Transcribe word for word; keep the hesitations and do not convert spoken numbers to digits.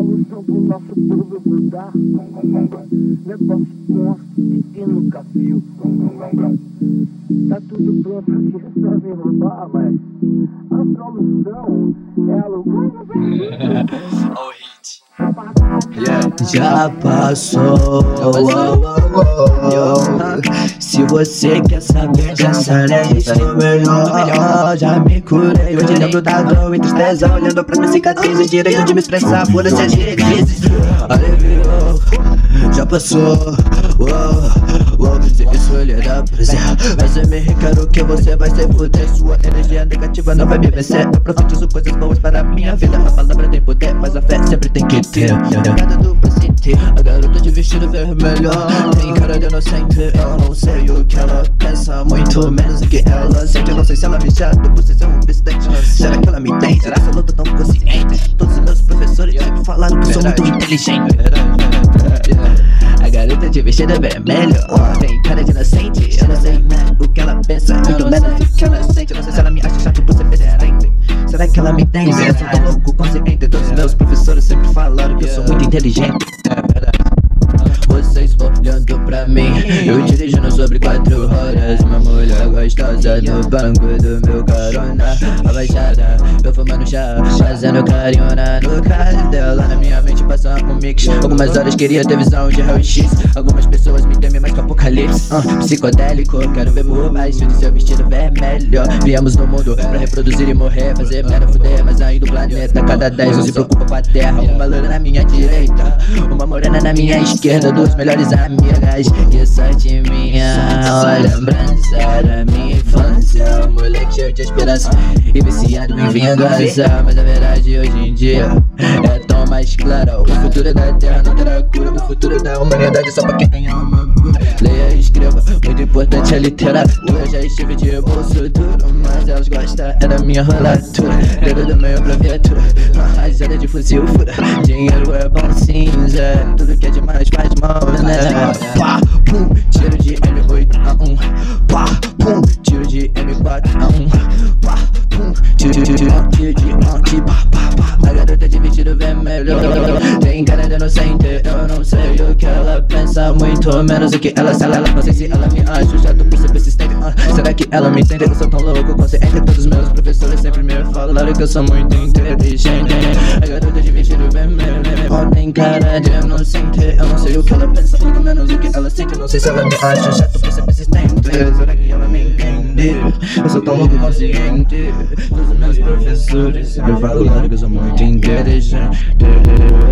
solução pro nosso povo mudar. Negócio monstro que quem nunca viu. Tá tudo pronto aqui, é só me roubar, mas a solução é alugar. Olha o hit. Yeah. Já passou, se você quer saber dessa lista melhor, já me curei. Hoje lembro da dor e tristeza, olhando pra minha cicatriz, direito de me expressar por essas diretrizes. Aliviou, já passou, uou, uou, se isso lhe dá prazer, mas eu me requero que você vai se fuder. Sua energia negativa não vai me vencer. Eu profetizo coisas boas para a minha vida. A palavra tem poder, mas a fé sempre tem que ter. Cada dupla sentir, a garota de vestido vermelho tem cara de inocente. Eu não sei o que ela pensa, muito menos do que ela sente. Eu não sei se ela me chata por ser um bistante. Será que ela me tem? Será que eu tô tão consciente? Todos os meus professores sempre falaram que eu sou muito inteligente. A garota de vestido vermelho tem cara de inocente. Eu não sei né, o que ela pensa, muito menos do que ela sente. Eu não sei se ela me acha chato por ser diferente. Será que ela me entende? Eu sou tão louco, consciente. Todos os meus professores sempre falaram que eu sou muito inteligente. É verdade. Vocês olhando pra mim, eu dirigindo sobre quatro horas. Uma mulher gostosa no banco do meu carona. Abaixada, eu fumando chá, fazendo carinho na nuca dela. Na minha mente passa um mix. Algumas horas queria ter visão de Harry X. Algumas pessoas me temem mais que apocalipse. uh, Psicodélico, quero ver por baixo de seu vestido vermelho. Viemos no mundo pra reproduzir e morrer, fazer merda, fuder, mas ainda o planeta. Cada dez não se preocupa com a terra. Uma loira na minha direita, uma morena na minha esquerda, duas melhores amigas. Que sorte minha, a lembrança da minha infância. Um moleque cheio de esperança e viciado em vingança. Mas a verdade hoje em dia é tão mais clara. O futuro da terra não terá cura. O futuro da humanidade só pra quem tem alma. Leia e escreva, muito importante a literatura. Já estive de bolso duro, mas elas gostam é da minha rolatura. Dedo do meio pra viatura, uma rajada de fuzil fura. Dinheiro é bom cinza, tudo que é demais faz mal, né? Pá, pum, tiro de M oito a um. Pá, pum, tiro de M quatro a um. Pá, pum, tiro, tiro, tiro, tiro de anti. Pá, pá, pá. A garota de vestido vermelho tem cara de inocente. Eu não sei o que ela pensa, muito menos o que ela sabe. Não sei se ela me acha chato por ser persistente. uh, Será que ela me entende? Eu sou tão louco, consciente. Todos os meus professores sempre me falaram que eu sou muito inteligente. A garota de vestido vermelho tem cara de inocente. Eu não sei o que ela pensa, muito menos o que ela sente. Eu não sei se ela me acha chato por ser persistente. Será que ela me entende? Eu sou tão louco, consciente. Todos os meus professores sempre falaram que eu sou muito inteligente.